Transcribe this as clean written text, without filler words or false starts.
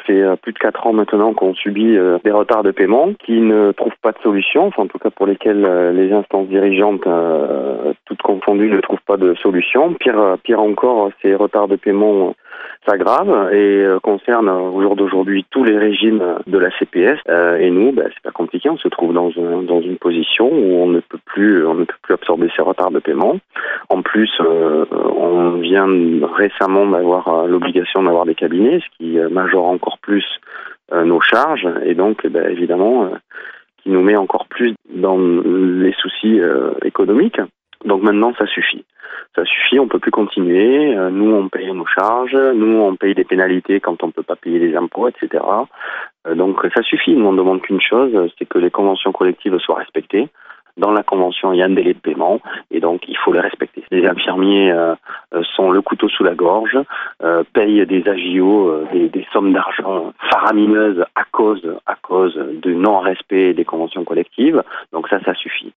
fait plus de 4 ans maintenant qu'on subit des retards de paiement qui ne trouvent pas de solution, enfin en tout cas pour lesquels les instances dirigeantes, toutes confondues, ne trouvent pas de solution. Pire encore, ces retards de paiement s'aggravent et concernent au jour d'aujourd'hui tous les régimes de la CPS. Et nous, c'est pas compliqué, on se trouve dans une position où on ne peut plus absorber ces retards de paiement. En plus, on vient récemment d'avoir l'obligation d'avoir des cabinets, ce qui majore encore plus nos charges et donc évidemment qui nous met encore plus dans les soucis économiques. Donc maintenant, ça suffit. Ça suffit, on peut plus continuer. Nous, on paye nos charges. Nous, on paye des pénalités quand on peut pas payer les impôts, etc. Donc ça suffit. Nous, on ne demande qu'une chose, c'est que les conventions collectives soient respectées. Dans la convention, il y a un délai de paiement et donc il faut les respecter. Les infirmiers sont le couteau sous la gorge, payent des agios, des sommes d'argent faramineuses à cause du non-respect des conventions collectives. Donc ça suffit.